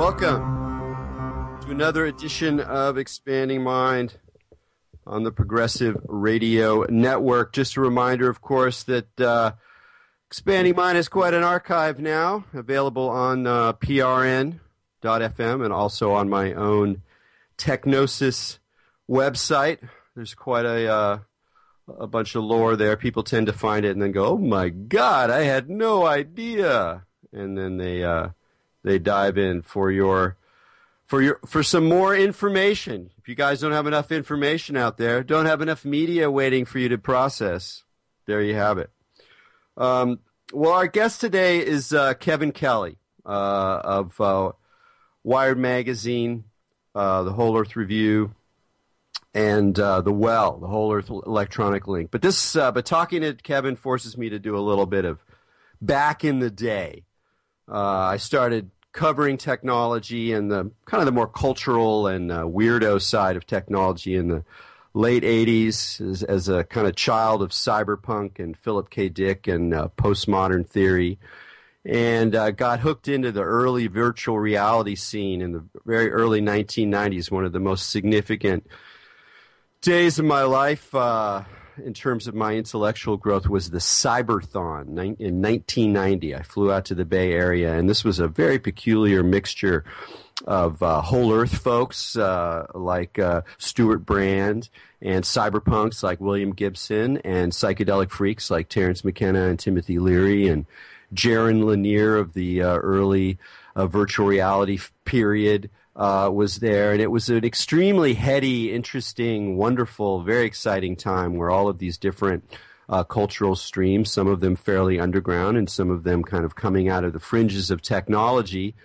Welcome to another edition of Expanding Mind on the Progressive Radio Network. Just a reminder, of course, that Expanding Mind is quite an archive now, available on prn.fm and also on my own Technosis website. There's quite a bunch of lore there. People tend to find it and then go, "Oh my God, I had no idea," and then they dive in for some more information. If you guys don't have enough information out there, don't have enough media waiting for you to process, there you have it. Well, our guest today is Kevin Kelly of Wired Magazine, the Whole Earth Review, and the Well, the Whole Earth Electronic Link. But talking to Kevin forces me to do a little bit of back in the day. I started covering technology and the kind of the more cultural and weirdo side of technology in the late 80s as a kind of child of cyberpunk and Philip K. Dick and postmodern theory, and got hooked into the early virtual reality scene in the very early 1990s, one of the most significant days of my life in terms of my intellectual growth was the Cyberthon in 1990. I flew out to the Bay Area, and this was a very peculiar mixture of whole earth folks like Stuart Brand and cyberpunks like William Gibson and psychedelic freaks like Terence McKenna and Timothy Leary and Jaron Lanier of the early virtual reality period was there, and it was an extremely heady, interesting, wonderful, very exciting time where all of these different cultural streams, some of them fairly underground and some of them kind of coming out of the fringes of technology,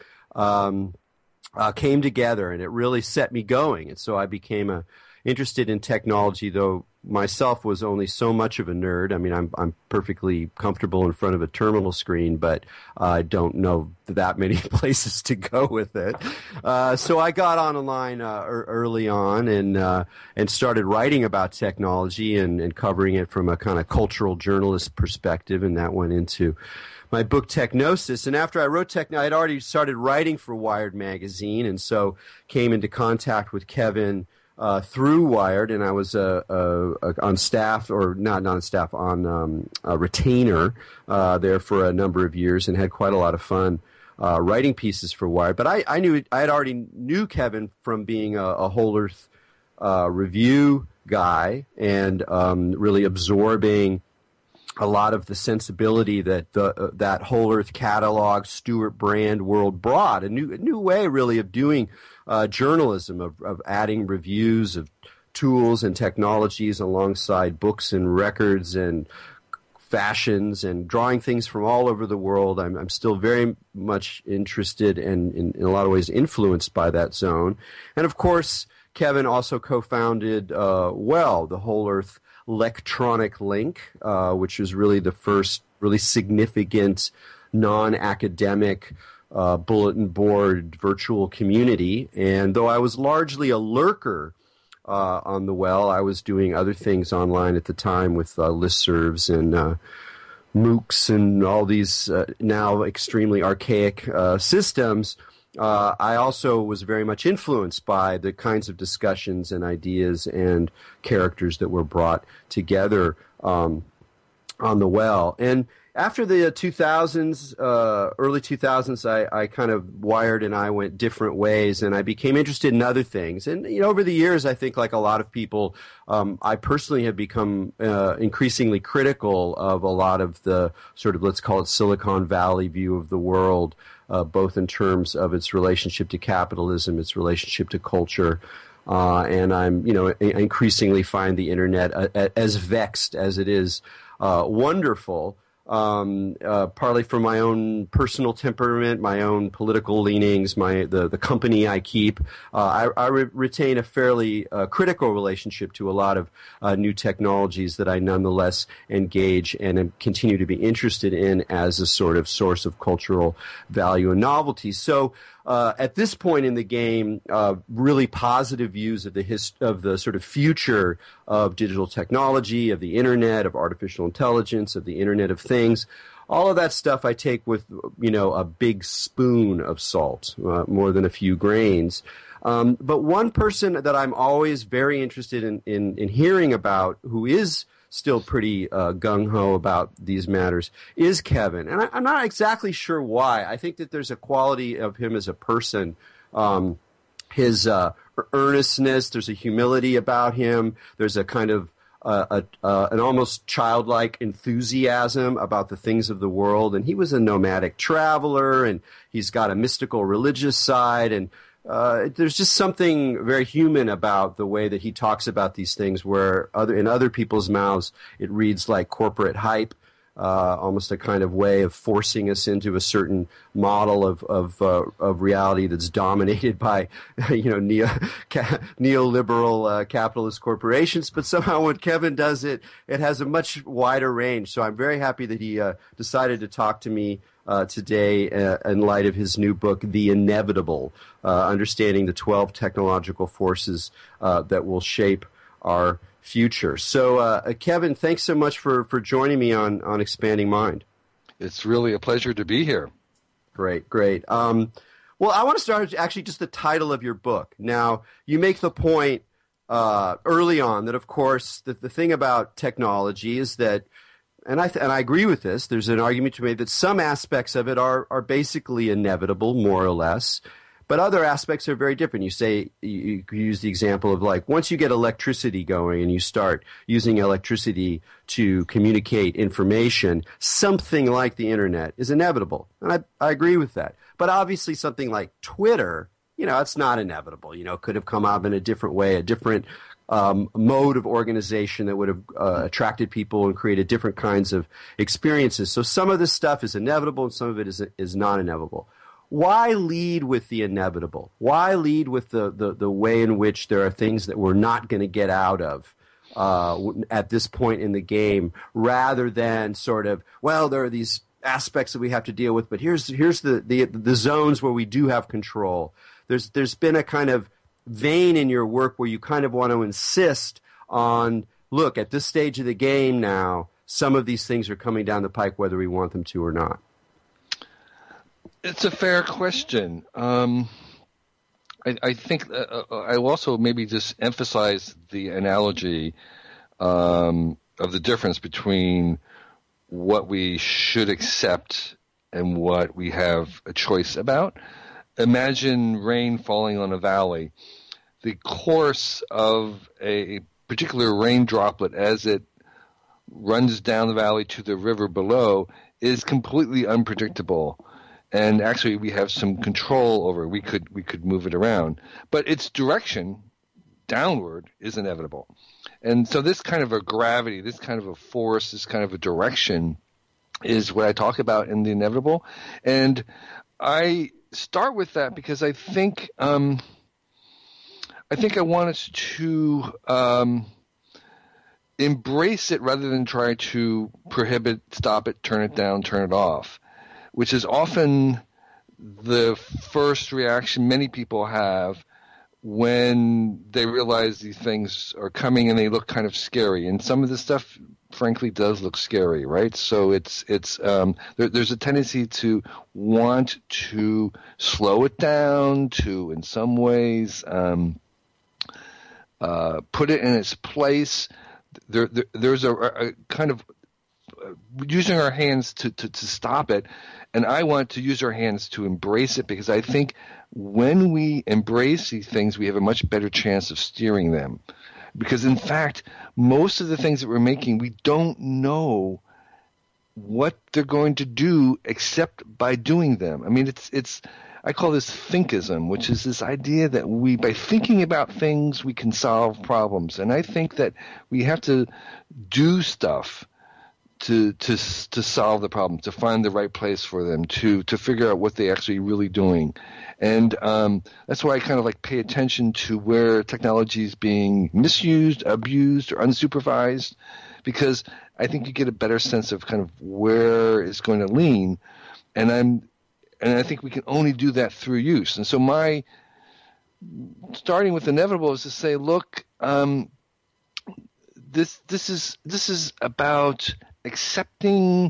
came together, and it really set me going. And so I became interested in technology, though myself was only so much of a nerd. I mean, I'm perfectly comfortable in front of a terminal screen, but I don't know that many places to go with it. So I got online early on and started writing about technology and covering it from a kind of cultural journalist perspective, and that went into my book Technosis. And after I wrote I had already started writing for Wired Magazine, and so came into contact with Kevin through Wired, and I was on staff, or not on staff, on a retainer there for a number of years, and had quite a lot of fun writing pieces for Wired. But I had already knew Kevin from being a Whole Earth review guy, and really absorbing a lot of the sensibility that that Whole Earth catalog, Stuart Brand world brought, a new way really of doing journalism, of adding reviews of tools and technologies alongside books and records and fashions, and drawing things from all over the world. I'm still very much interested and in a lot of ways influenced by that zone. And of course, Kevin also co-founded Well, the Whole Earth Electronic Link, which was really the first really significant non-academic bulletin board virtual community. And though I was largely a lurker on the Well, I was doing other things online at the time with listservs and MOOCs and all these now extremely archaic systems. I also was very much influenced by the kinds of discussions and ideas and characters that were brought together on the Well. And after the 2000s, early 2000s, I kind of Wired and I went different ways, and I became interested in other things. And over the years, I think like a lot of people, I personally have become increasingly critical of a lot of the sort of, let's call it Silicon Valley view of the world, both in terms of its relationship to capitalism, its relationship to culture. And I'm, increasingly find the internet as vexed as it is wonderful. Partly from my own personal temperament, my own political leanings, the company I keep. I retain a fairly critical relationship to a lot of new technologies that I nonetheless engage and continue to be interested in as a sort of source of cultural value and novelty. So at this point in the game, really positive views of the sort of future of digital technology, of the internet, of artificial intelligence, of the Internet of Things, all of that stuff I take with, a big spoon of salt, more than a few grains. But one person that I'm always very interested in hearing about, who is still pretty gung-ho about these matters, is Kevin. And I'm not exactly sure why. I think that there's a quality of him as a person, his earnestness, there's a humility about him, there's a kind of an almost childlike enthusiasm about the things of the world. And he was a nomadic traveler, and he's got a mystical religious side, and there's just something very human about the way that he talks about these things, where in other people's mouths it reads like corporate hype, almost a kind of way of forcing us into a certain model of reality that's dominated by neoliberal capitalist corporations. But somehow when Kevin does it, it has a much wider range. So I'm very happy that he decided to talk to me today in light of his new book, The Inevitable, Understanding the 12 Technological Forces that Will Shape Our Future. So, Kevin, thanks so much for joining me on Expanding Mind. It's really a pleasure to be here. Great. Well, I want to start with actually just the title of your book. Now, you make the point early on that, of course, the thing about technology is that, and I agree with this, there's an argument to be made that some aspects of it are basically inevitable, more or less, but other aspects are very different. You say, you use the example of, like, once you get electricity going and you start using electricity to communicate information, something like the internet is inevitable. And I agree with that. But obviously something like Twitter, it's not inevitable. It could have come out in a different way, a different mode of organization that would have attracted people and created different kinds of experiences. So some of this stuff is inevitable and some of it is not inevitable. Why lead with the inevitable? Why lead with the way in which there are things that we're not going to get out of at this point in the game, rather than sort of, well, there are these aspects that we have to deal with, but here's the zones where we do have control. There's been a kind of vein in your work where you kind of want to insist on, look, at this stage of the game now, some of these things are coming down the pike whether we want them to or not. It's a fair question. I think I will also maybe just emphasize the analogy of the difference between what we should accept and what we have a choice about. Imagine rain falling on a valley. The course of a particular rain droplet as it runs down the valley to the river below is completely unpredictable. And actually, we have some control over it. We could move it around, but its direction downward is inevitable. And so, this kind of a gravity, this kind of a force, this kind of a direction, is what I talk about in The Inevitable. And I start with that because I think I want us to embrace it rather than try to prohibit, stop it, turn it down, turn it off, which is often the first reaction many people have when they realize these things are coming and they look kind of scary. And some of this stuff, frankly, does look scary, right? So there's a tendency to want to slow it down, to in some ways put it in its place. There's a kind of using our hands to stop it, and I want to use our hands to embrace it, because I think when we embrace these things, we have a much better chance of steering them. Because in fact, most of the things that we're making, we don't know what they're going to do except by doing them. I mean, it's I call this thinkism, which is this idea that by thinking about things, we can solve problems. And I think that we have to do stuff to solve the problem, to find the right place for them, to figure out what they're actually really doing. And that's why I kind of like pay attention to where technology is being misused, abused, or unsupervised, because I think you get a better sense of kind of where it's going to lean. And I think we can only do that through use. And so my starting with Inevitable is to say, look, this is about accepting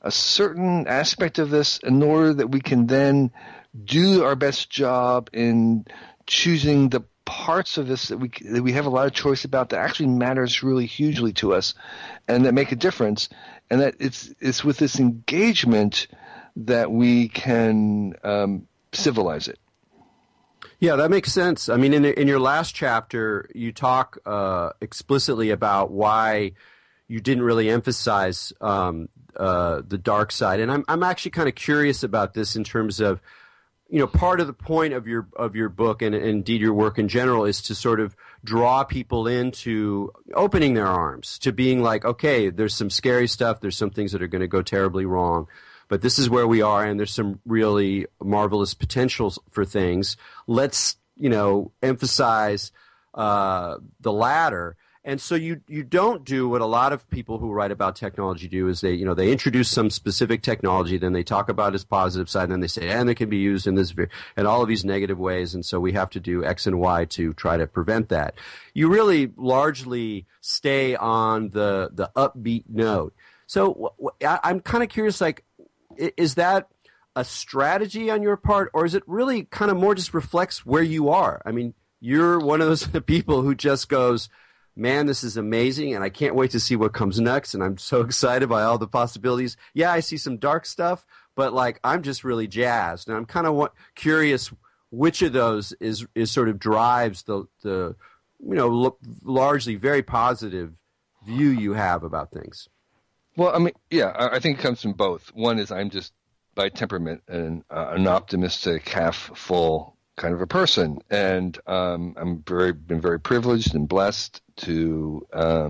a certain aspect of this in order that we can then do our best job in choosing the parts of this that we have a lot of choice about that actually matters really hugely to us and that make a difference, and that it's with this engagement that we can civilize it. Yeah, that makes sense. I mean, in your last chapter, you talk explicitly about why you didn't really emphasize the dark side, and I'm actually kind of curious about this in terms of, part of the point of your book and indeed your work in general is to sort of draw people into opening their arms to being like, okay, there's some scary stuff, there's some things that are going to go terribly wrong, but this is where we are, and there's some really marvelous potentials for things. Let's, emphasize the latter. And so you don't do what a lot of people who write about technology do is they introduce some specific technology, then they talk about its positive side, and then they say, and it can be used in all of these negative ways, and so we have to do X and Y to try to prevent that. You really largely stay on the upbeat note. So I'm kind of curious, like, is that a strategy on your part, or is it really kind of more just reflects where you are? I mean, you're one of those people who just goes, man, this is amazing, and I can't wait to see what comes next, and I'm so excited by all the possibilities. Yeah, I see some dark stuff, but, like, I'm just really jazzed, and I'm kind of curious which of those is sort of drives the largely very positive view you have about things. Well, I mean, yeah, I think it comes from both. One is I'm just, by temperament, an optimistic, half-full kind of a person, and I'm been very privileged and blessed to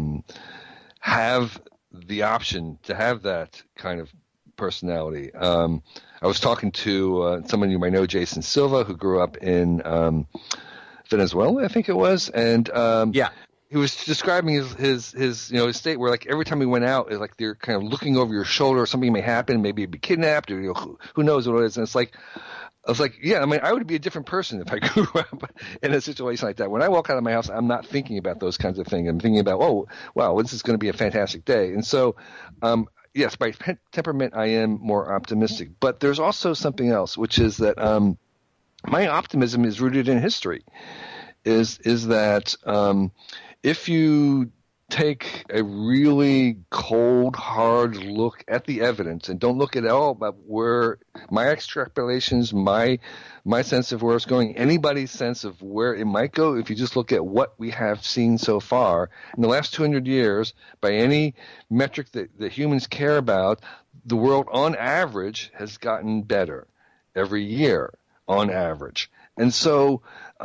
have the option to have that kind of personality. I was talking to someone you might know, Jason Silva, who grew up in Venezuela, I think it was, and yeah. He was describing his state where, like, every time he went out, it's like they're kind of looking over your shoulder. Something may happen, maybe you'd be kidnapped, or who knows what it is. And it's like, I was like, yeah, I mean, I would be a different person if I grew up in a situation like that. When I walk out of my house, I'm not thinking about those kinds of things. I'm thinking about, oh, wow, this is going to be a fantastic day. And so, yes, by temperament, I am more optimistic. But there's also something else, which is that my optimism is rooted in history. Is that if you take a really cold, hard look at the evidence and don't look at all about where my extrapolations, my sense of where it's going, anybody's sense of where it might go, if you just look at what we have seen so far in the last 200 years, by any metric that humans care about, the world on average has gotten better every year on average. And so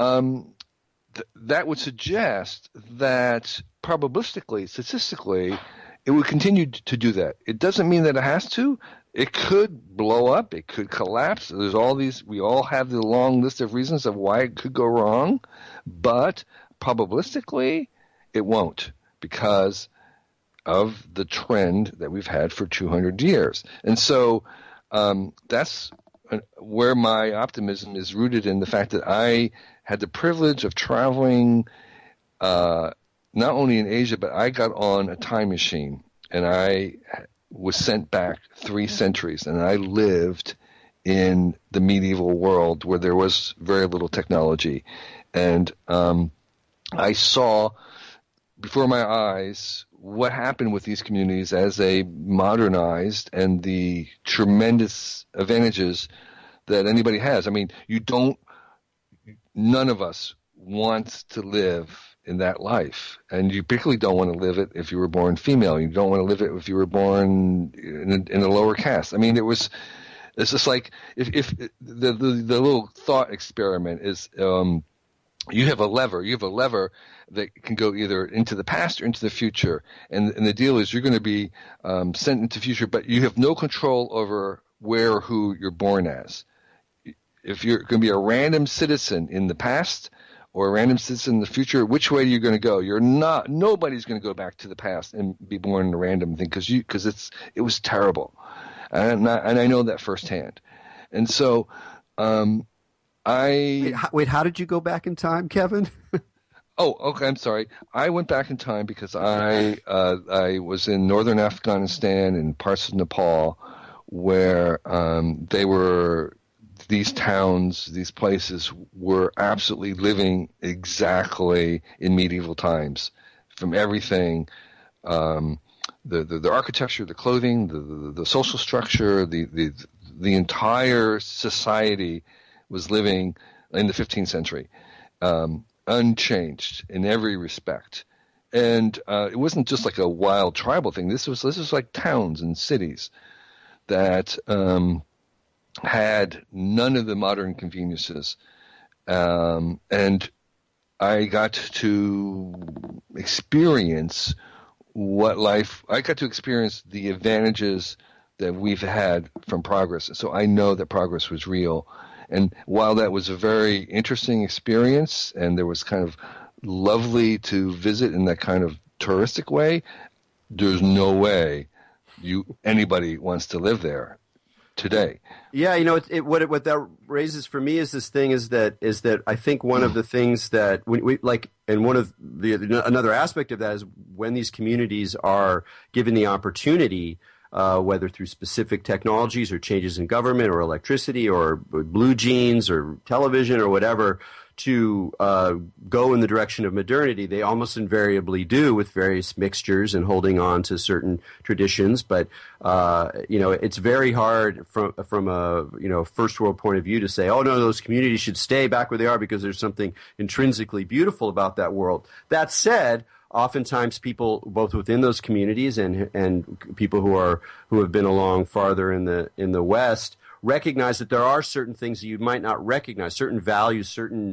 that would suggest that probabilistically, statistically, it would continue to do that. It doesn't mean that it has to. It could blow up. It could collapse. There's all these. We all have the long list of reasons of why it could go wrong, but probabilistically, it won't because of the trend that we've had for 200 years. And so that's where my optimism is rooted in the fact that I had the privilege of traveling not only in Asia, but I got on a time machine and I was sent back 3 centuries, and I lived in the medieval world where there was very little technology. And I saw before my eyes what happened with these communities as they modernized and the tremendous advantages that anybody has. I mean, none of us wants to live in that life, and you particularly don't want to live it if you were born female. You don't want to live it if you were born in a lower caste. I mean, it's just like if the little thought experiment is you have a lever that can go either into the past or into the future, and the deal is you're going to be sent into the future, but you have no control over where or who you're born as. If you're going to be a random citizen in the past or a random citizen in the future, which way are you going to go? Nobody's going to go back to the past and be born in a random thing because it was terrible, and I know that firsthand. And so Wait, how did you go back in time, Kevin? Oh, okay. I'm sorry. I went back in time because I was in northern Afghanistan and parts of Nepal where these towns, these places were absolutely living exactly in medieval times, from everything, the architecture, the clothing, the social structure, the entire society was living in the 15th century, unchanged in every respect. And it wasn't just like a wild tribal thing. This was like towns and cities that had none of the modern conveniences. And I got to experience I got to experience the advantages that we've had from progress. So I know that progress was real. And while that was a very interesting experience, and there was kind of lovely to visit in that kind of touristic way, there's no way anybody wants to live there today. Yeah, what that raises for me is that I think one of the things that another aspect of that is when these communities are given the opportunity, whether through specific technologies or changes in government or electricity or blue jeans or television or whatever, to go in the direction of modernity, they almost invariably do with various mixtures and holding on to certain traditions. But it's very hard from a first world point of view to say, oh no, those communities should stay back where they are because there's something intrinsically beautiful about that world. That said, oftentimes people both within those communities and people who have been along farther in the West recognize that there are certain things that you might not recognize, certain values, certain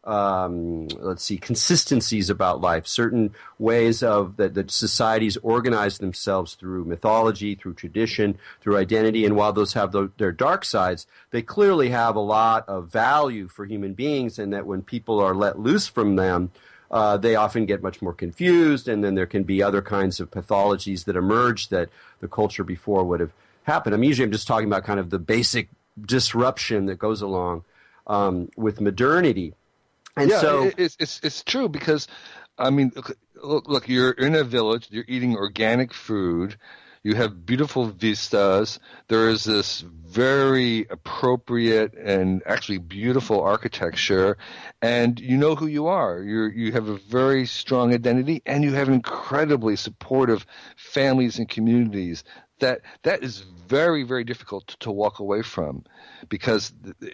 consistencies about life, certain ways that societies organize themselves through mythology, through tradition, through identity. And while those have their dark sides, they clearly have a lot of value for human beings, and that when people are let loose from them, they often get much more confused, and then there can be other kinds of pathologies that emerge that the culture before would have happened. I'm just talking about kind of the basic disruption that goes along with modernity. And yeah, so it's true because, I mean, look, you're in a village, you're eating organic food, you have beautiful vistas, there is this very appropriate and actually beautiful architecture, and you know who you are. You have a very strong identity, and you have incredibly supportive families and communities. That is very, very difficult to walk away from, because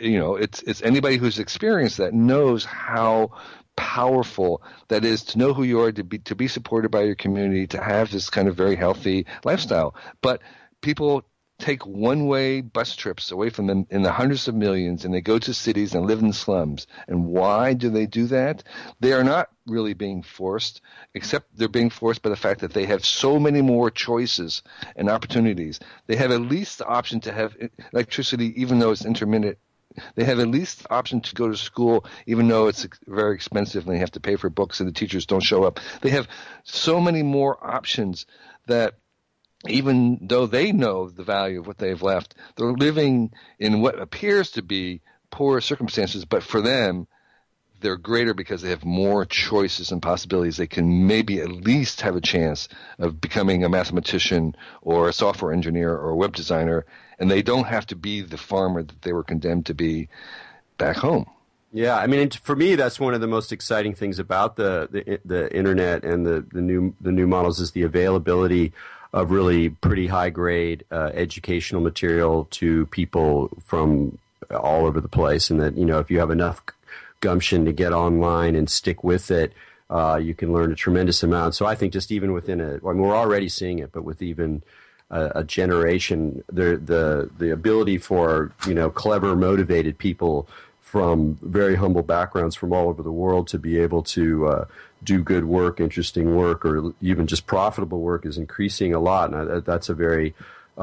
it's anybody who's experienced that knows how powerful that is to know who you are, to be supported by your community, to have this kind of very healthy lifestyle. But people take one-way bus trips away from them in the hundreds of millions, and they go to cities and live in slums. And why do they do that? They are not really being forced, except they're being forced by the fact that they have so many more choices and opportunities. They have at least the option to have electricity, even though it's intermittent. They have at least the option to go to school, even though it's very expensive and they have to pay for books and the teachers don't show up. They have so many more options that even though they know the value of what they've left, they're living in what appears to be poor circumstances, but for them, they're greater because they have more choices and possibilities. They can maybe at least have a chance of becoming a mathematician or a software engineer or a web designer, and they don't have to be the farmer that they were condemned to be back home. Yeah, I mean, for me, that's one of the most exciting things about the internet and the new models is the availability of really pretty high grade educational material to people from all over the place, and that if you have enough gumption to get online and stick with it, you can learn a tremendous amount. So I think just even within we're already seeing it, but with even a generation, the ability for clever, motivated people from very humble backgrounds from all over the world to be able to do good work, interesting work, or even just profitable work is increasing a lot, and that's a very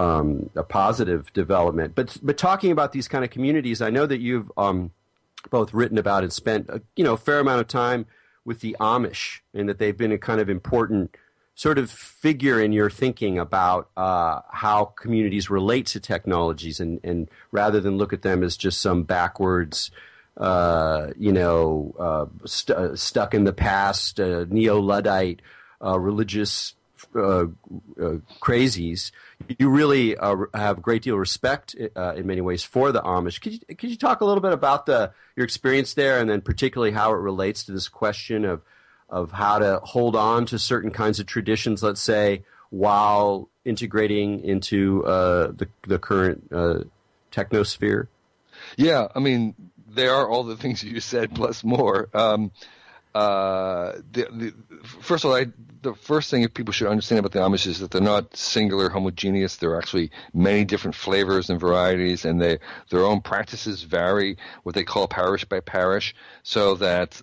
a positive development. But talking about these kind of communities, I know that you've both written about and spent a fair amount of time with the Amish, and that they've been a kind of important sort of figure in your thinking about how communities relate to technologies, and rather than look at them as just some backwards, stuck in the past, neo-Luddite religious crazies. You really have a great deal of respect in many ways for the Amish. Could you talk a little bit about your experience there, and then particularly how it relates to this question of how to hold on to certain kinds of traditions, let's say, while integrating into the current technosphere? Yeah, I mean, they are all the things you said plus more. First of all, the first thing people should understand about the Amish is that they're not singular, homogeneous. There are actually many different flavors and varieties, and their own practices vary, what they call parish by parish, so that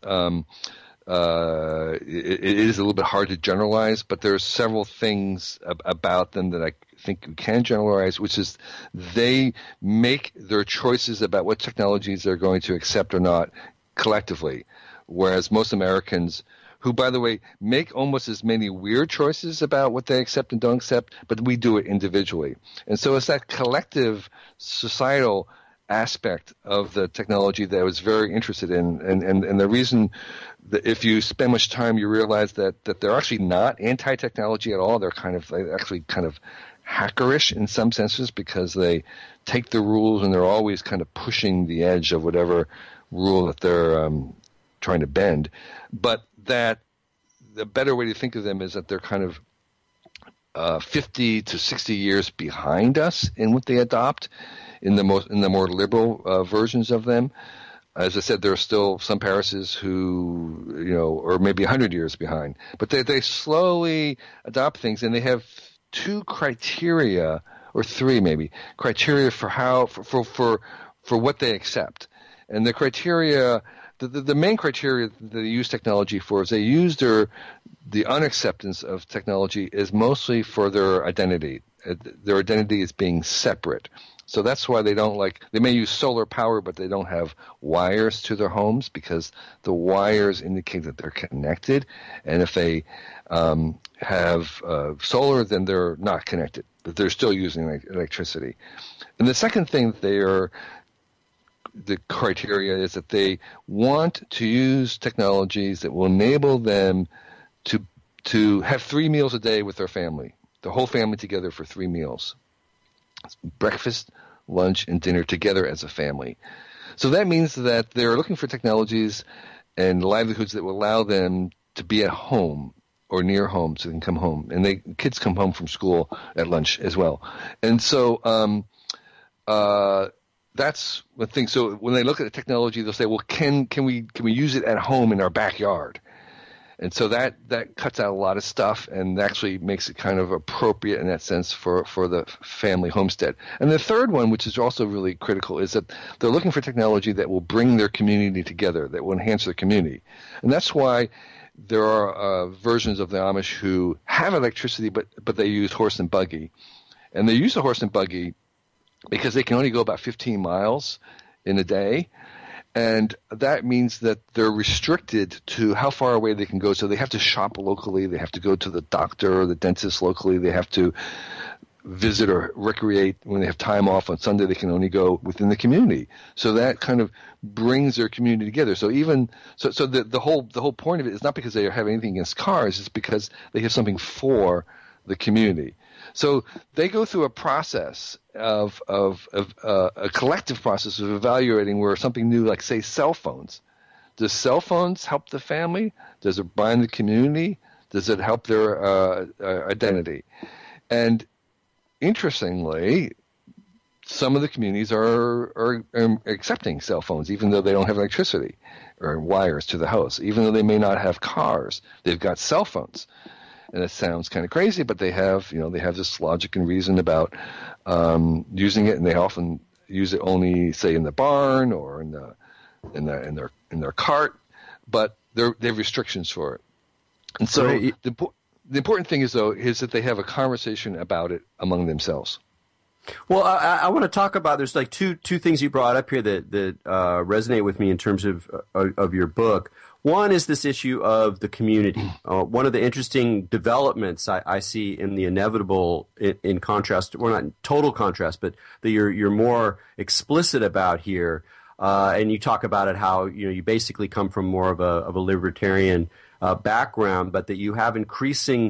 it is a little bit hard to generalize, but there are several things about them that I think we can generalize, which is they make their choices about what technologies they're going to accept or not collectively, whereas most Americans, who, by the way, make almost as many weird choices about what they accept and don't accept, but we do it individually. And so it's that collective societal aspect of the technology that I was very interested in. And the reason that if you spend much time, you realize that they're actually not anti-technology at all. They're actually kind of hackerish in some senses, because they take the rules and they're always kind of pushing the edge of whatever rule that they're trying to bend. But that the better way to think of them is that they're kind of 50 to 60 years behind us in what they adopt in the more liberal versions of them. As I said, there are still some parishes who, or maybe 100 years behind, but they slowly adopt things, and they have two criteria, or three maybe, criteria for what they accept. And the criteria, the main criteria that they use technology for is they use the unacceptance of technology is mostly for their identity. Their identity is being separate. So that's why they may use solar power, but they don't have wires to their homes, because the wires indicate that they're connected. And if they have solar, then they're not connected, but they're still using electricity. And the second thing the criteria is that they want to use technologies that will enable them to have 3 meals a day with their family, the whole family together for 3 meals. Breakfast, lunch, and dinner together as a family. So that means that they're looking for technologies and livelihoods that will allow them to be at home or near home, so they can come home. And kids come home from school at lunch as well. And so that's one thing. So when they look at the technology, they'll say, well, can we use it at home in our backyard? And so that cuts out a lot of stuff and actually makes it kind of appropriate in that sense for the family homestead. And the third one, which is also really critical, is that they're looking for technology that will bring their community together, that will enhance their community. And that's why there are versions of the Amish who have electricity, but they use horse and buggy. And they use the horse and buggy because they can only go about 15 miles in a day. And that means that they're restricted to how far away they can go. So they have to shop locally. They have to go to the doctor or the dentist locally. They have to visit or recreate when they have time off on Sunday. They can only go within the community. So that kind of brings their community together. So the whole point of it is not because they have anything against cars. It's because they have something for the community. So they go through a process of a collective process of evaluating where something new, like say cell phones. Does cell phones help the family? Does it bind the community? Does it help their identity? And interestingly, some of the communities are accepting cell phones, even though they don't have electricity or wires to the house. Even though they may not have cars, they've got cell phones. And it sounds kind of crazy, but they have this logic and reason about using it, and they often use it only, say, in the barn or in their cart, but they have restrictions for it. And so the important thing is that they have a conversation about it among themselves. Well, I want to talk about, there's like two things you brought up here that resonate with me in terms of your book. One is this issue of the community. One of the interesting developments I see in the inevitable, in contrast, well, not in total contrast, but that you're more explicit about here, and you talk about it how you basically come from more of a libertarian background, but that you have increasing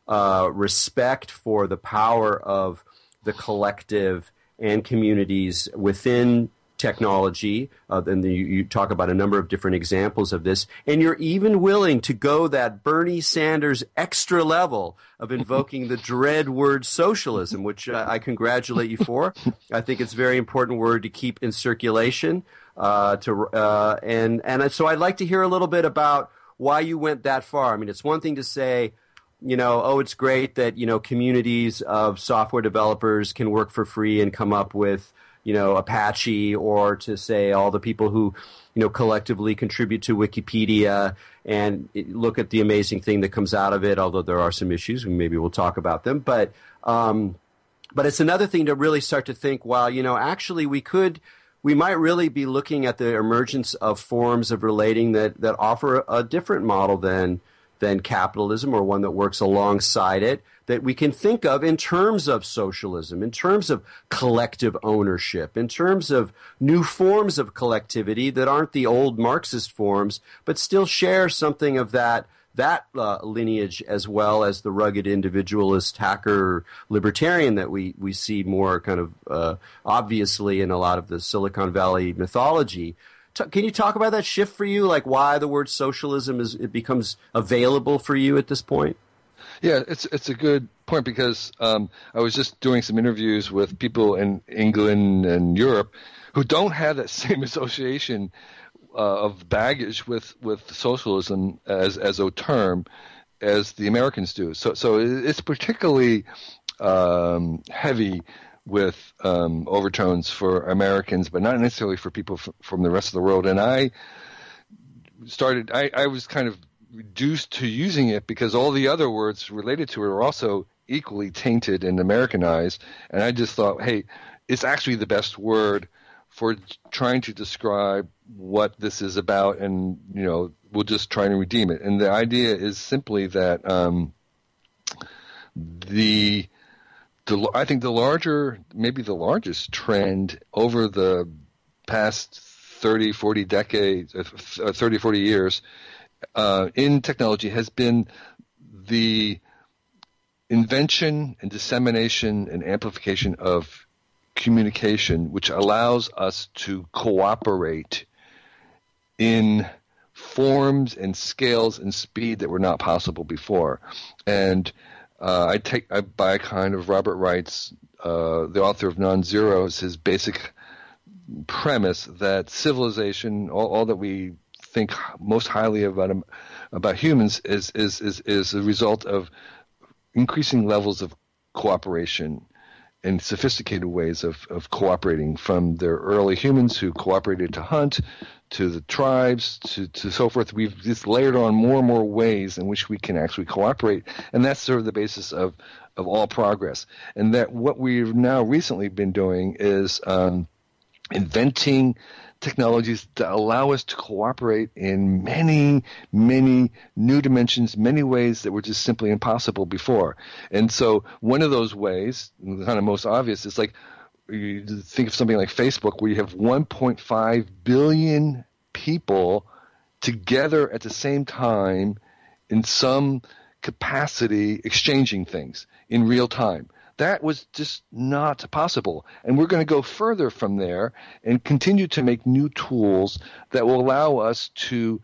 respect for the power of the collective and communities within technology. Then you talk about a number of different examples of this, and you're even willing to go that Bernie Sanders extra level of invoking the dread word socialism, which I congratulate you for. I think it's a very important word to keep in circulation. And so I'd like to hear a little bit about why you went that far. I mean, it's one thing to say, it's great that, communities of software developers can work for free and come up with, Apache, or to say all the people who, collectively contribute to Wikipedia and look at the amazing thing that comes out of it, although there are some issues, and maybe we'll talk about them. But it's another thing to really start to think, wow, actually we might really be looking at the emergence of forms of relating that offer a different model than capitalism, or one that works alongside it, that we can think of in terms of socialism, in terms of collective ownership, in terms of new forms of collectivity that aren't the old Marxist forms, but still share something of that lineage, as well as the rugged individualist hacker libertarian that we see more kind of obviously in a lot of the Silicon Valley mythology. Can you talk about that shift for you, like why the word socialism it becomes available for you at this point? Yeah, it's a good point, because I was just doing some interviews with people in England and Europe who don't have that same association of baggage with socialism as a term as the Americans do. So it's particularly heavy with overtones for Americans, but not necessarily for people from the rest of the world. And I was kind of reduced to using it because all the other words related to it are also equally tainted and Americanized. And I just thought, hey, it's actually the best word for trying to describe what this is about, and we'll just try to redeem it. And the idea is simply that I think maybe the largest trend over the past 30, 40 years in technology has been the invention and dissemination and amplification of communication, which allows us to cooperate in forms and scales and speed that were not possible before. And I buy kind of Robert Wright's, the author of Non-Zeros, his basic premise that civilization, all that we think most highly about humans, is a result of increasing levels of cooperation and sophisticated ways of cooperating, from the early humans who cooperated to hunt, to the tribes, to so forth. We've just layered on more and more ways in which we can actually cooperate, and that's sort of the basis of all progress. And that what we've now recently been doing is inventing technologies that allow us to cooperate in many, many new dimensions, many ways that were just simply impossible before. And so one of those ways, the kind of most obvious, is like, you think of something like Facebook, where you have 1.5 billion people together at the same time in some capacity exchanging things in real time. That was just not possible. And we're going to go further from there and continue to make new tools that will allow us to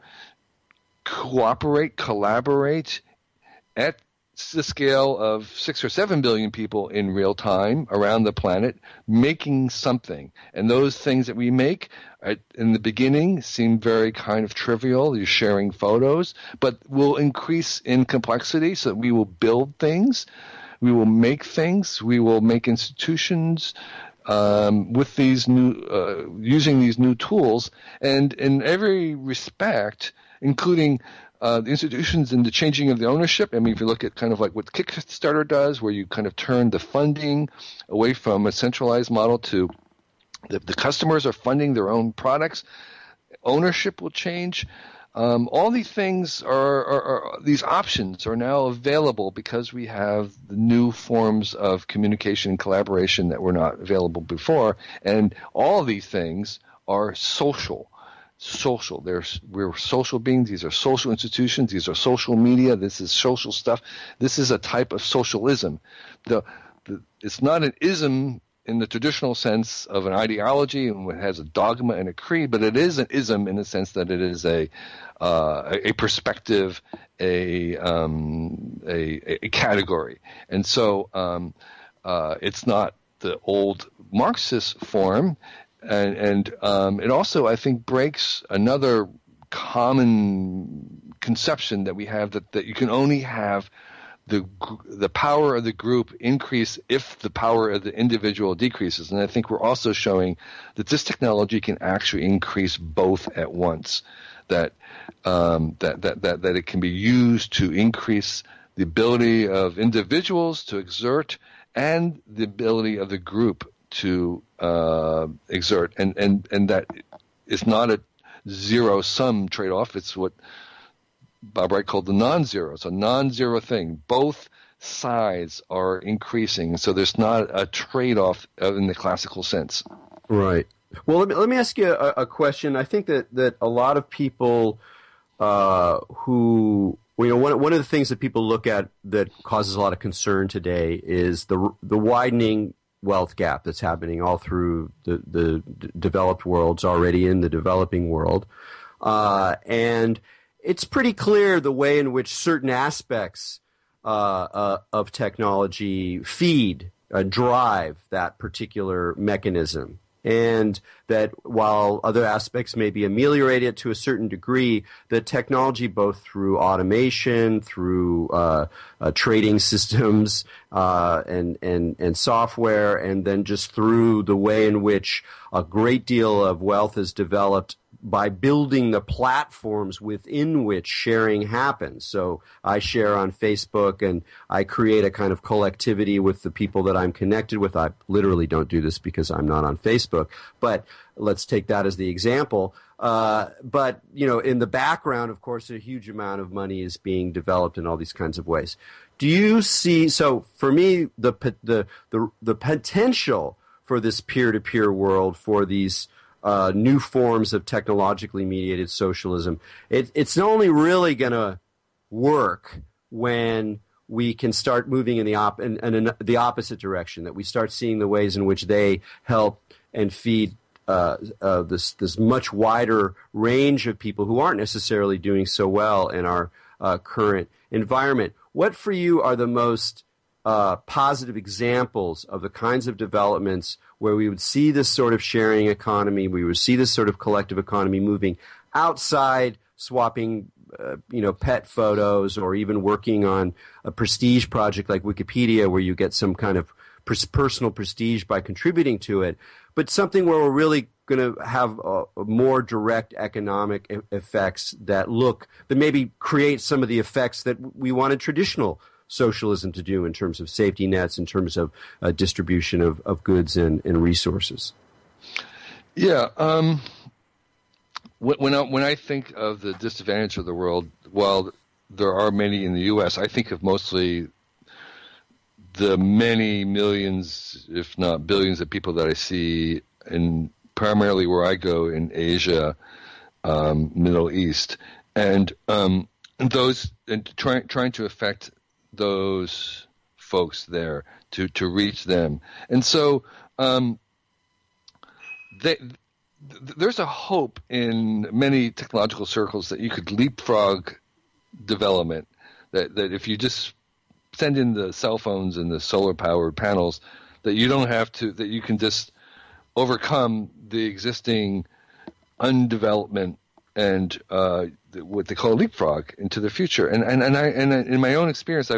cooperate, collaborate at the scale of 6 or 7 billion people in real time around the planet, making something. And those things that we make in the beginning seem very kind of trivial. You're sharing photos, but will increase in complexity, so that we will build things. We will make things. We will make institutions with these new, using these new tools, and in every respect, including the institutions and the changing of the ownership. I mean, if you look at kind of like what Kickstarter does, where you kind of turn the funding away from a centralized model to the customers are funding their own products, ownership will change. All these things these options are now available because we have the new forms of communication and collaboration that were not available before. And all these things are social. social. We're social beings. These are social institutions. These are social media. This is social stuff. This is a type of socialism. It's not an ism in the traditional sense of an ideology and it has a dogma and a creed, but it is an ism in the sense that it is a perspective, a category. And so it's not the old Marxist form. And it also, I think, breaks another common conception that we have that you can only have the power of the group increase if the power of the individual decreases. And I think we're also showing that this technology can actually increase both at once. That it can be used to increase the ability of individuals to exert and the ability of the group to exert, and that is not a zero-sum trade-off. It's what Bob Wright called the non-zero. It's a non-zero thing. Both sides are increasing, so there's not a trade-off in the classical sense. Right. Well, let me ask you a question. I think that a lot of people who, one of the things that people look at that causes a lot of concern today is the widening wealth gap that's happening all through the developed worlds, already in the developing world. And it's pretty clear the way in which certain aspects of technology feed, drive that particular mechanism. And that while other aspects may be ameliorated to a certain degree, the technology, both through automation, through trading systems and software, and then just through the way in which a great deal of wealth is developed by building the platforms within which sharing happens. So I share on Facebook and I create a kind of collectivity with the people that I'm connected with. I literally don't do this because I'm not on Facebook, but let's take that as the example. But, in the background, of course, a huge amount of money is being developed in all these kinds of ways. Do you see, so for me, the potential for this peer-to-peer world, for these new forms of technologically mediated socialism, it's not only really going to work when we can start moving in the opposite direction, that we start seeing the ways in which they help and feed this much wider range of people who aren't necessarily doing so well in our current environment. What for you are the most positive examples of the kinds of developments where we would see this sort of sharing economy, we would see this sort of collective economy moving outside swapping pet photos, or even working on a prestige project like Wikipedia where you get some kind of personal prestige by contributing to it, but something where we're really going to have more direct economic effects that maybe create some of the effects that we wanted traditional socialism to do in terms of safety nets, in terms of distribution of goods and resources. Yeah. When I think of the disadvantage of the world, while there are many in the U.S., I think of mostly the many millions, if not billions, of people that I see in primarily where I go in Asia, Middle East, and those, and trying to affect those folks there, to reach them. And so there's a hope in many technological circles that you could leapfrog development, that if you just send in the cell phones and the solar powered panels, that you don't have to, that you can just overcome the existing undevelopment and what they call leapfrog into the future. And in my own experience,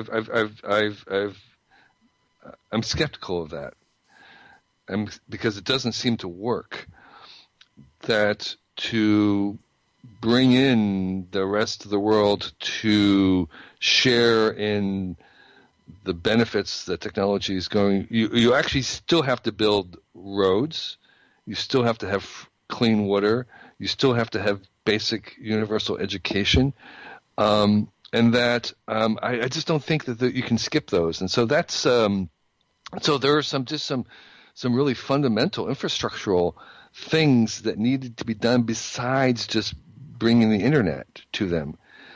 I'm skeptical of that, because it doesn't seem to work. That to bring in the rest of the world to share in the benefits that technology is going, you actually still have to build roads, you still have to have clean water, you still have to have basic universal education, and that I just don't think that you can skip those. And so that's so there are some some really fundamental infrastructural things that needed to be done besides just bringing the internet to them.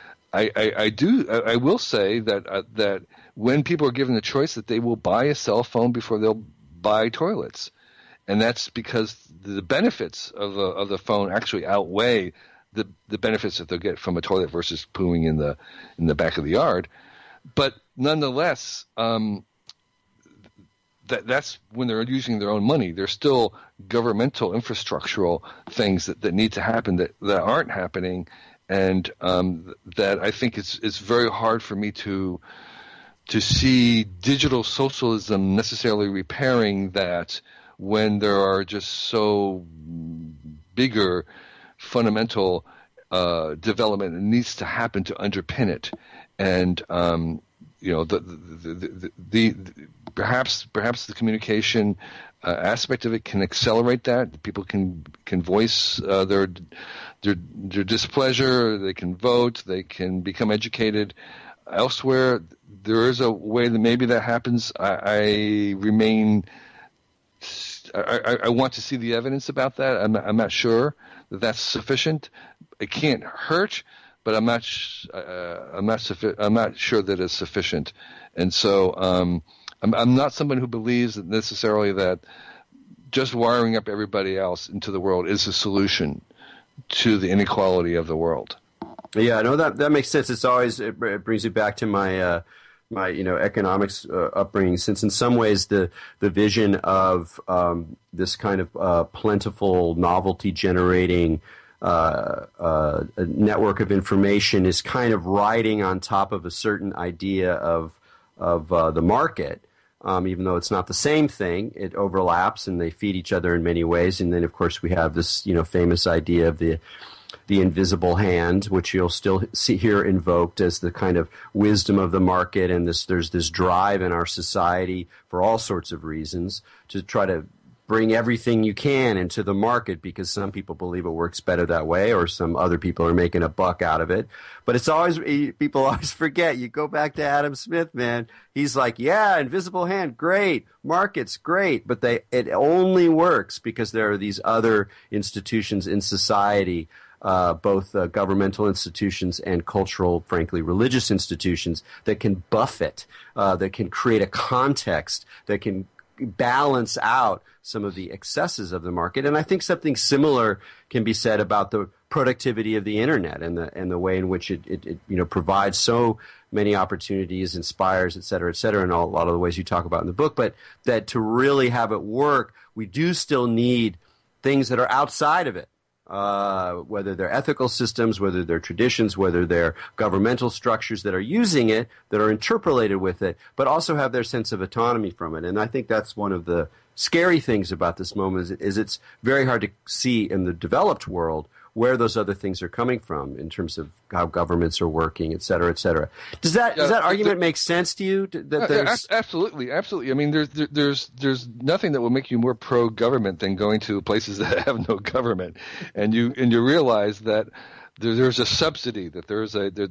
I will say that when people are given the choice, that they will buy a cell phone before they'll buy toilets, and that's because the benefits of the phone actually outweigh the benefits that they'll get from a toilet versus pooing in the back of the yard. But nonetheless, that's when they're using their own money. There's still governmental infrastructural things that need to happen that aren't happening, and that I think it's very hard for me to see digital socialism necessarily repairing that when there are just so bigger fundamental development that needs to happen to underpin it. And perhaps the communication aspect of it can accelerate that. People can voice their displeasure. They can vote. They can become educated. Elsewhere, there is a way that maybe that happens. I want to see the evidence about that. I'm not sure that that's sufficient. It can't hurt, but I'm not sure that it's sufficient. And so I'm not someone who believes necessarily that just wiring up everybody else into the world is a solution to the inequality of the world. Yeah, no, that makes sense. It brings me back to my economics upbringing, since in some ways the vision of this kind of plentiful, novelty generating a network of information is kind of riding on top of a certain idea of the market. Even though it's not the same thing, it overlaps and they feed each other in many ways. And then, of course, we have this famous idea of the invisible hand, which you'll still see here invoked as the kind of wisdom of the market. And there's this drive in our society for all sorts of reasons to try to bring everything you can into the market because some people believe it works better that way or some other people are making a buck out of it. But people always forget. You go back to Adam Smith, man. He's like, yeah, invisible hand, great. Markets, great. But it only works because there are these other institutions in society, both governmental institutions and cultural, frankly, religious institutions that can buff it, that can create a context, that can balance out some of the excesses of the market. And I think something similar can be said about the productivity of the internet and the way in which it provides so many opportunities, inspires, et cetera, and a lot of the ways you talk about in the book. But that to really have it work, we do still need things that are outside of it. Whether they're ethical systems, whether they're traditions, whether they're governmental structures that are using it, that are interpolated with it, but also have their sense of autonomy from it. And I think that's one of the scary things about this moment is it's very hard to see in the developed world where those other things are coming from in terms of how governments are working, et cetera, et cetera. Does that argument make sense to you? Absolutely. I mean, there's nothing that will make you more pro-government than going to places that have no government, and you realize that there's a subsidy, that there's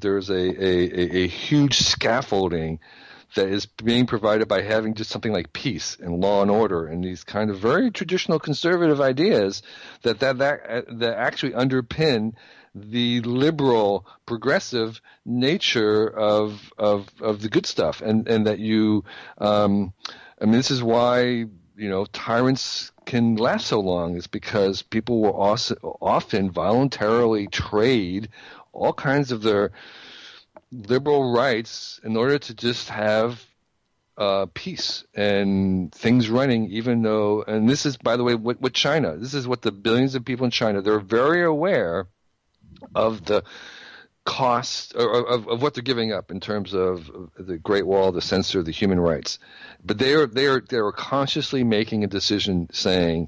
a huge scaffolding that is being provided by having just something like peace and law and order and these kind of very traditional conservative ideas that actually underpin the liberal progressive nature of the good stuff, and that this is why tyrants can last so long, is because people will also often voluntarily trade all kinds of their liberal rights in order to just have peace and things running, even though, and this is, by the way, what China, this is what the billions of people in China, they're very aware of the cost of what they're giving up in terms of the Great Wall, the censor, the human rights. But they are consciously making a decision saying,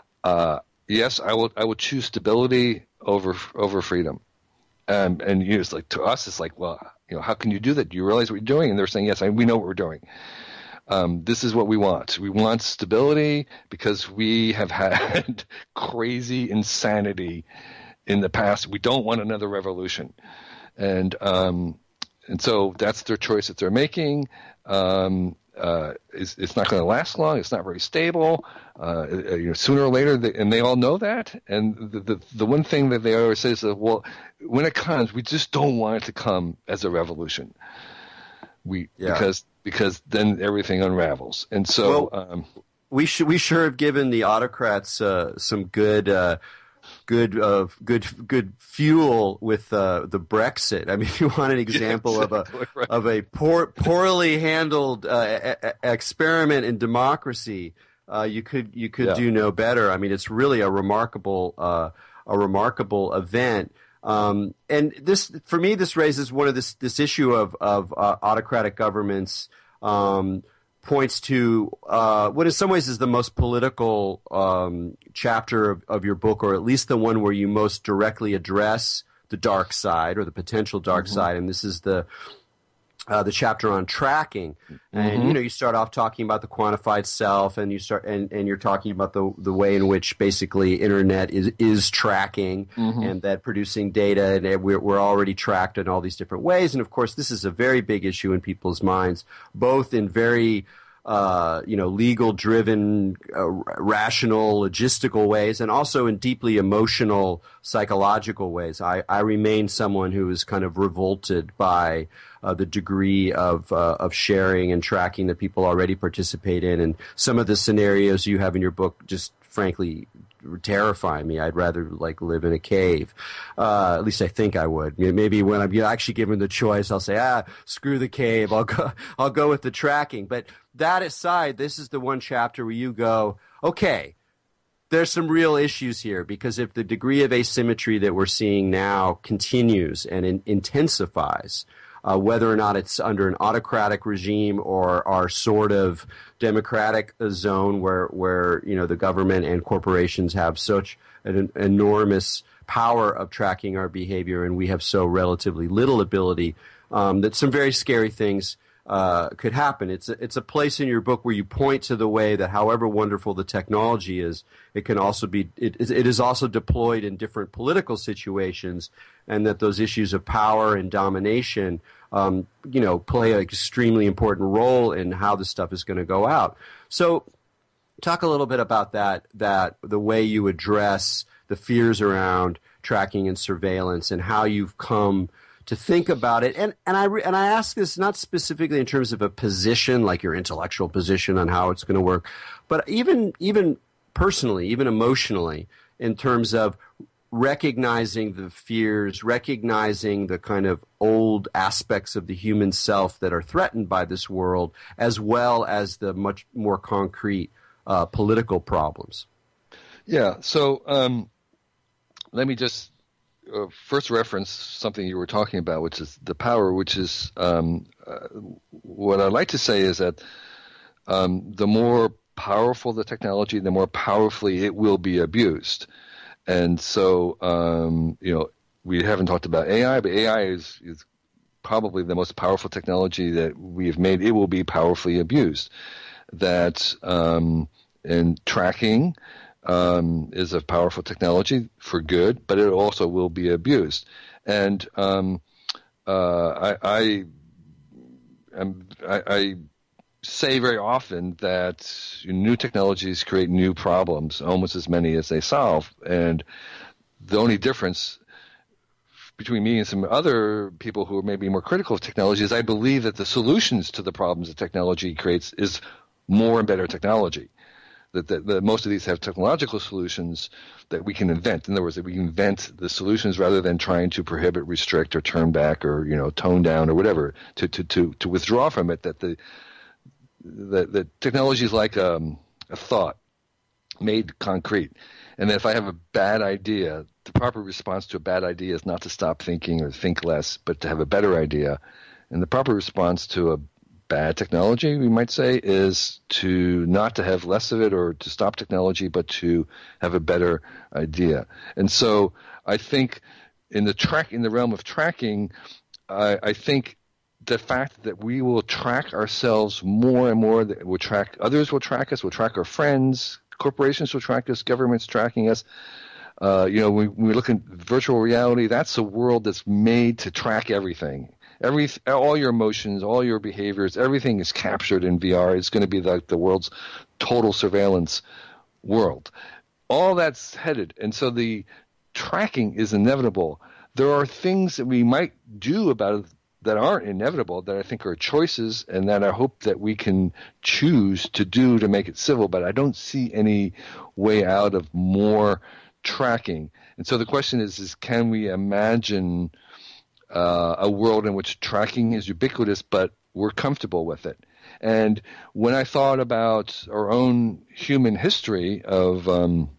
yes, I will choose stability over freedom. And it's like, to us, it's like, well, how can you do that? Do you realize what you're doing? And they're saying, yes, we know what we're doing. This is what we want. We want stability because we have had crazy insanity in the past. We don't want another revolution. And so that's their choice that they're making. it's not going to last long. It's not very stable. Sooner or later, and they all know that. And the one thing that they always say is that, well, when it comes, we just don't want it to come as a revolution. Because then everything unravels. And so we sure have given the autocrats some good fuel with the Brexit. I mean, if you want an example of a poorly handled experiment in democracy, you could do no better. I mean, it's really a remarkable event. And this, for me, this raises one of this issue of autocratic governments. Points to what in some ways is the most political chapter of your book, or at least the one where you most directly address the dark side or the potential dark side. And this is the chapter on tracking. And you start off talking about the quantified self, and you're talking about the way in which basically internet is tracking, and that producing data, and we're already tracked in all these different ways. And of course, this is a very big issue in people's minds, both in very legal driven, rational, logistical ways, and also in deeply emotional, psychological ways. I remain someone who is kind of revolted by the degree of sharing and tracking that people already participate in, and some of the scenarios you have in your book just frankly terrify me. I'd rather live in a cave. At least I think I would. Maybe when I'm actually given the choice, I'll say, screw the cave. I'll go with the tracking. But that aside, this is the one chapter where you go, okay, there's some real issues here, because if the degree of asymmetry that we're seeing now continues and intensifies, whether or not it's under an autocratic regime or our sort of democratic zone where the government and corporations have such an enormous power of tracking our behavior, and we have so relatively little ability, that some very scary things could happen. It's a place in your book where you point to the way that however wonderful the technology is, it can also be it is also deployed in different political situations, and that those issues of power and domination play an extremely important role in how this stuff is going to go out. So talk a little bit about that the way you address the fears around tracking and surveillance, and how you've come to think about it. And I ask this not specifically in terms of a position, like your intellectual position on how it's going to work, but even personally, even emotionally, in terms of recognizing the fears, recognizing the kind of old aspects of the human self that are threatened by this world, as well as the much more concrete political problems. Yeah. So let me just first reference something you were talking about, which is the power, which is what I'd like to say is that the more powerful the technology, the more powerfully it will be abused. And so, we haven't talked about AI, but AI is probably the most powerful technology that we have made. It will be powerfully abused. That and tracking is a powerful technology for good, but it also will be abused. And I say very often that new technologies create new problems, almost as many as they solve. And the only difference between me and some other people who are maybe more critical of technology is I believe that the solutions to the problems that technology creates is more and better technology. That most of these have technological solutions that we can invent. In other words, that we invent the solutions rather than trying to prohibit, restrict, or turn back, or tone down, or whatever to withdraw from it. That the technology is like a thought made concrete, and that if I have a bad idea, the proper response to a bad idea is not to stop thinking or think less, but to have a better idea. And the proper response to a bad technology, we might say, is to not to have less of it or to stop technology, but to have a better idea. And so I think in the realm of tracking, I think the fact that we will track ourselves more and more, that we'll track others, will track us, we'll track our friends, corporations will track us, governments tracking us. When we look at virtual reality, that's a world that's made to track everything. all your emotions, all your behaviors, everything is captured in VR. It's going to be like the world's total surveillance world. All that's headed, and so the tracking is inevitable. There are things that we might do about it that aren't inevitable, that I think are choices, and that I hope that we can choose to do to make it civil, but I don't see any way out of more tracking. And so the question is can we imagine a world in which tracking is ubiquitous, but we're comfortable with it? And when I thought about our own human history of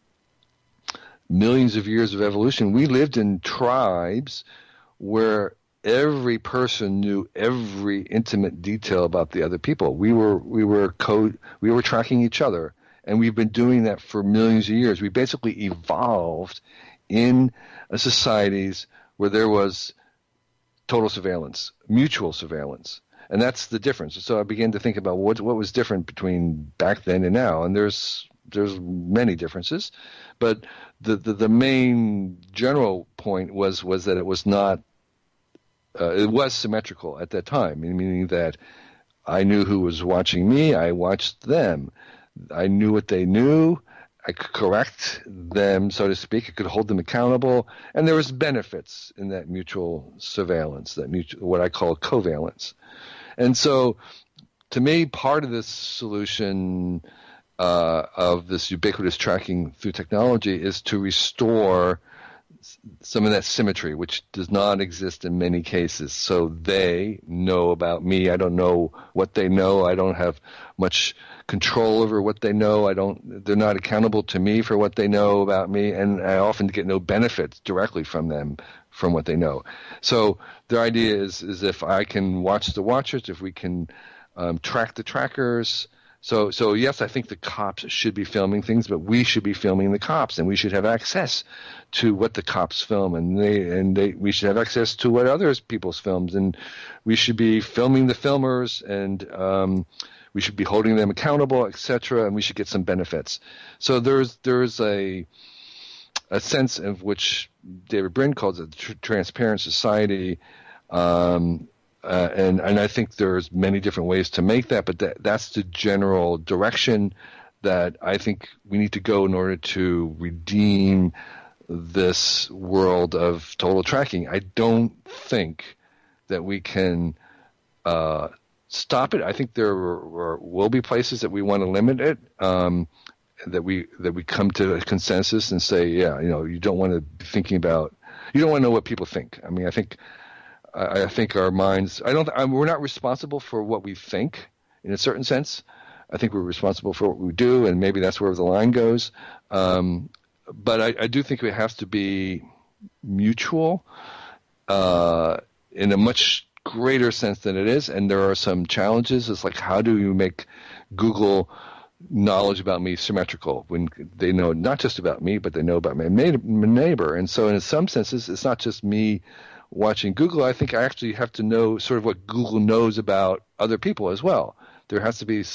millions of years of evolution, we lived in tribes where every person knew every intimate detail about the other people. We were tracking each other, and we've been doing that for millions of years. We basically evolved in societies where there was total surveillance, mutual surveillance, and that's the difference. So I began to think about what was different between back then and now, and there's many differences, but the main general point was that it was not. It was symmetrical at that time, meaning that I knew who was watching me, I watched them. I knew what they knew, I could correct them, so to speak, I could hold them accountable, and there was benefits in that mutual surveillance, what I call covalence. And so, to me, part of this solution of this ubiquitous tracking through technology is to restore some of that symmetry, which does not exist in many cases. So they know about me. I don't know what they know. I don't have much control over what they know. They're not accountable to me for what they know about me, and I often get no benefits directly from them from what they know. So the idea is if I can watch the watchers, if we can track the trackers. So yes, I think the cops should be filming things, but we should be filming the cops, and we should have access to what the cops film, and we should have access to what other people's films, and we should be filming the filmers, and we should be holding them accountable, etc., and we should get some benefits. So there's a sense of which David Brin calls it transparent society. And I think there's many different ways to make that, but that's the general direction that I think we need to go in order to redeem this world of total tracking. I don't think that we can stop it. I think there will be places that we want to limit it, that we come to a consensus and say, you don't want to be thinking about, you don't want to know what people think. I mean, I think our minds. We're not responsible for what we think, in a certain sense. I think we're responsible for what we do, and maybe that's where the line goes. But I do think it has to be mutual in a much greater sense than it is. And there are some challenges. It's like, how do you make Google knowledge about me symmetrical when they know not just about me, but they know about my neighbor? And so, in some senses, it's not just me watching Google. I think I actually have to know sort of what Google knows about other people as well. There has to be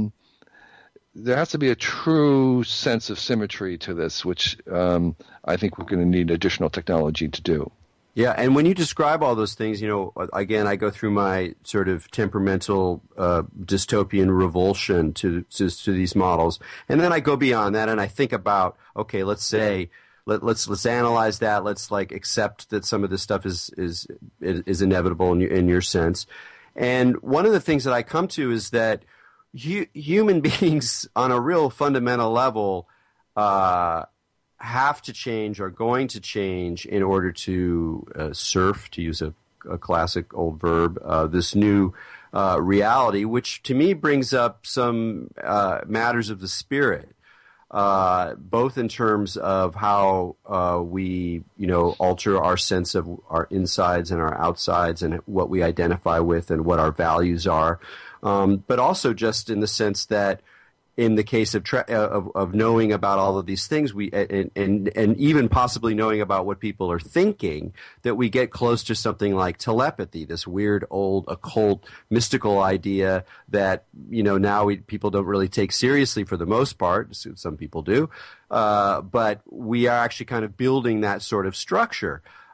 a true sense of symmetry to this, which I think we're going to need additional technology to do. Yeah, and when you describe all those things, again, I go through my sort of temperamental dystopian revulsion to these models, and then I go beyond that and I think about, okay, let's say. Let's analyze that. Let's accept that some of this stuff is inevitable in your sense. And one of the things that I come to is that human beings on a real fundamental level have to change, are going to change in order to surf, to use a classic old verb, this new reality, which to me brings up some matters of the spirit. Both in terms of how we, alter our sense of our insides and our outsides and what we identify with and what our values are, but also just in the sense that in the case of knowing about all of these things, and even possibly knowing about what people are thinking, that we get close to something like telepathy, this weird old occult mystical idea that now people don't really take seriously for the most part. Some people do, but we are actually kind of building that sort of structure.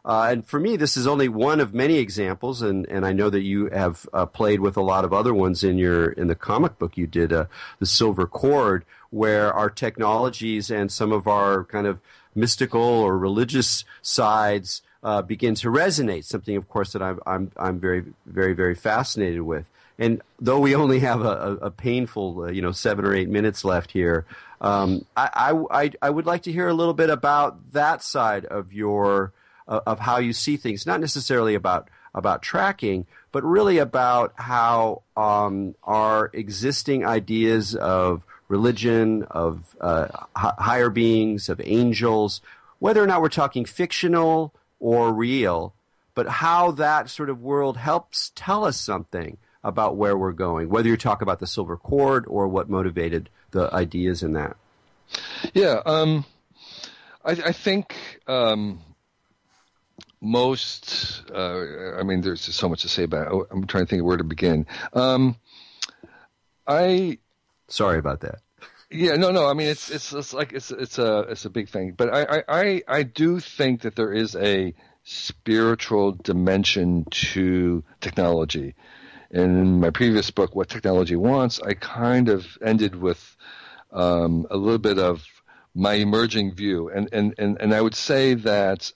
And for me, this is only one of many examples, and I know that you have played with a lot of other ones in the comic book you did, The Silver Cord, where our technologies and some of our kind of mystical or religious sides begin to resonate. Something, of course, that I'm very, very, very fascinated with. And though we only have a painful 7 or 8 minutes left here, I would like to hear a little bit about that side of your of how you see things, not necessarily about tracking, but really about how our existing ideas of religion, of higher beings, of angels, whether or not we're talking fictional or real, but how that sort of world helps tell us something about where we're going, whether you talk about the Silver Cord or what motivated the ideas in that. Yeah, I think most, there's just so much to say about it. I'm trying to think of where to begin. Sorry about that. Yeah, no. I mean, it's a big thing, but I do think that there is a spiritual dimension to technology. And in my previous book, What Technology Wants, I kind of ended with a little bit of my emerging view, and I would say that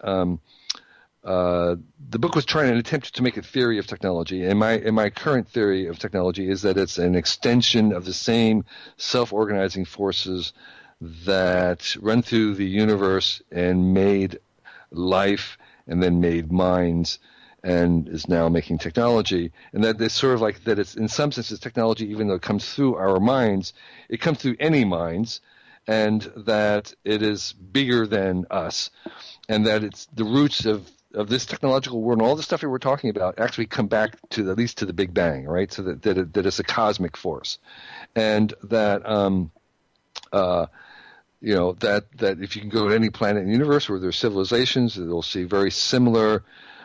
the book was trying to attempt to make a theory of technology, and my current theory of technology is that it's an extension of the same self-organizing forces that run through the universe and made life and then made minds and is now making technology, and that it's sort of like that it's in some senses technology, even though it comes through our minds, it comes through any minds, and that it is bigger than us, and that it's the roots of this technological world and all the stuff that we're talking about actually come back to at least to the Big Bang, right? So that it's a cosmic force, and that that if you can go to any planet in the universe where there's civilizations, they'll see very similar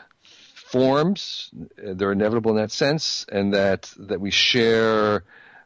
forms. They're inevitable in that sense, and that we share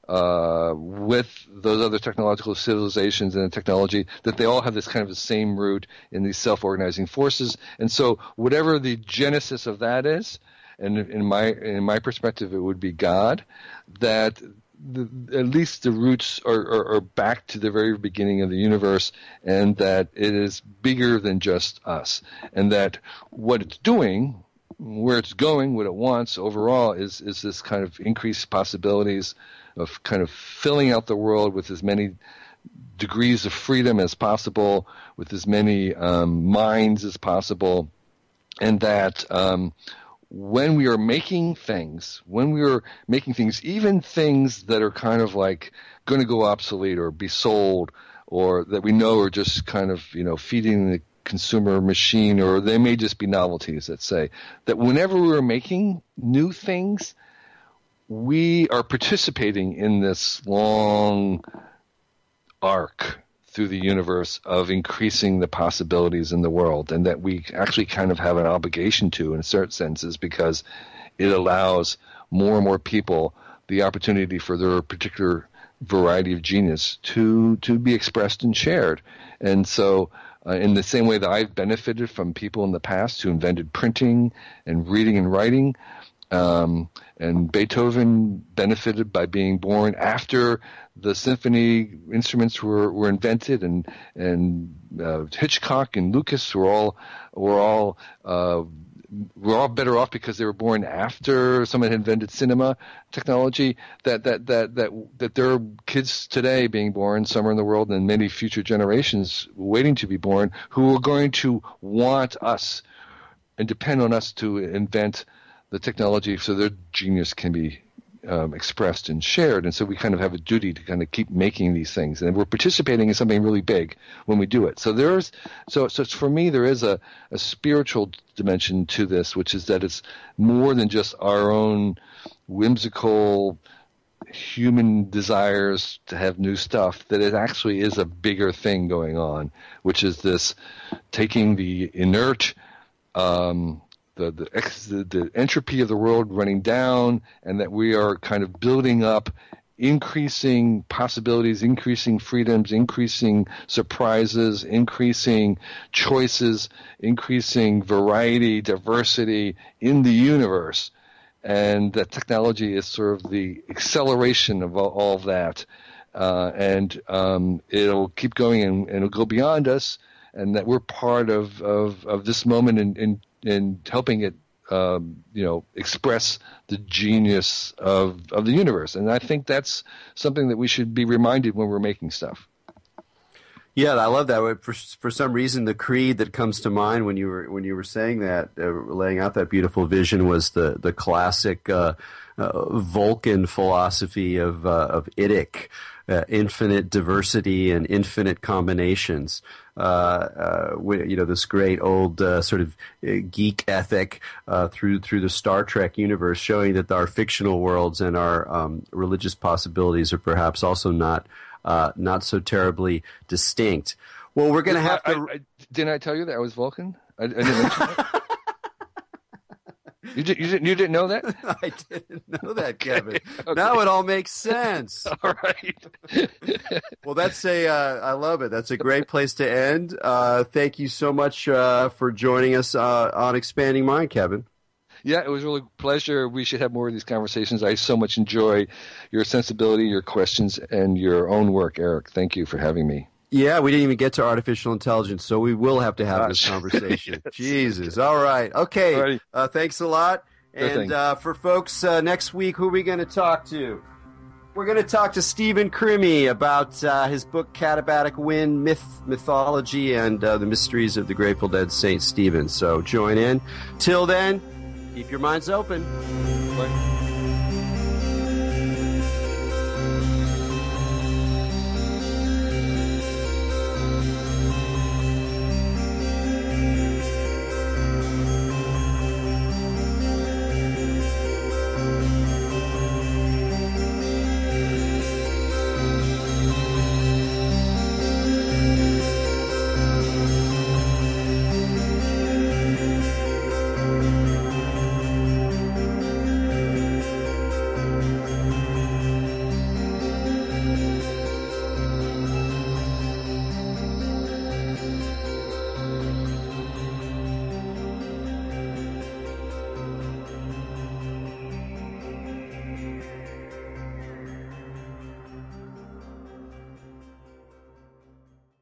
with those other technological civilizations and the technology, that they all have this kind of the same root in these self-organizing forces. And so whatever the genesis of that is, and in my perspective it would be God, that at least the roots are back to the very beginning of the universe, and that it is bigger than just us, and that what it's doing, where it's going, what it wants overall is this kind of increased possibilities of kind of filling out the world with as many degrees of freedom as possible, with as many minds as possible, and that when we are making things, even things that are kind of like going to go obsolete or be sold, or that we know are just kind of, feeding the consumer machine, or they may just be novelties, let's say, that whenever we're making new things, we are participating in this long arc through the universe of increasing the possibilities in the world, and that we actually kind of have an obligation to, in certain senses, because it allows more and more people the opportunity for their particular variety of genius to be expressed and shared. And so in the same way that I've benefited from people in the past who invented printing and reading and writing, and Beethoven benefited by being born after the symphony instruments were invented, and Hitchcock and Lucas were all better off because they were born after someone had invented cinema technology. That there are kids today being born somewhere in the world, and many future generations waiting to be born, who are going to want us and depend on us to invent the technology so their genius can be expressed and shared. And so we kind of have a duty to kind of keep making these things, and we're participating in something really big when we do it. So for me, there is a spiritual dimension to this, which is that it's more than just our own whimsical human desires to have new stuff, that it actually is a bigger thing going on, which is this taking the inert, the entropy of the world running down, and that we are kind of building up increasing possibilities, increasing freedoms, increasing surprises, increasing choices, increasing variety, diversity in the universe. And that technology is sort of the acceleration of all of that. And it'll keep going and it'll go beyond us, and that we're part of this moment in helping it express the genius of the universe. And I think that's something that we should be reminded when we're making stuff. Yeah, I love that. For some reason, the creed that comes to mind when you were saying that, laying out that beautiful vision, was the classic Vulcan philosophy of Idik, infinite diversity and infinite combinations. This great old sort of geek ethic through the Star Trek universe, showing that our fictional worlds and our religious possibilities are perhaps also not so terribly distinct. Well, we're going to have to. Didn't I tell you that I was Vulcan? I didn't mention that. You didn't know that? I didn't know that, Kevin. Okay. Now it all makes sense. All right. Well, I love it. That's a great place to end. Thank you so much for joining us on Expanding Mind, Kevin. Yeah, it was really a pleasure. We should have more of these conversations. I so much enjoy your sensibility, your questions, and your own work, Eric. Thank you for having me. Yeah, we didn't even get to artificial intelligence, so we will have to have this conversation. Yes. Jesus. All right. Okay. Thanks a lot. Sure and for folks, next week, who are we going to talk to? We're going to talk to Stephen Crimi about his book, Katabatic Wind, Mythology, and the Mysteries of the Grateful Dead St. Stephen. So join in. Till then, keep your minds open. Bye.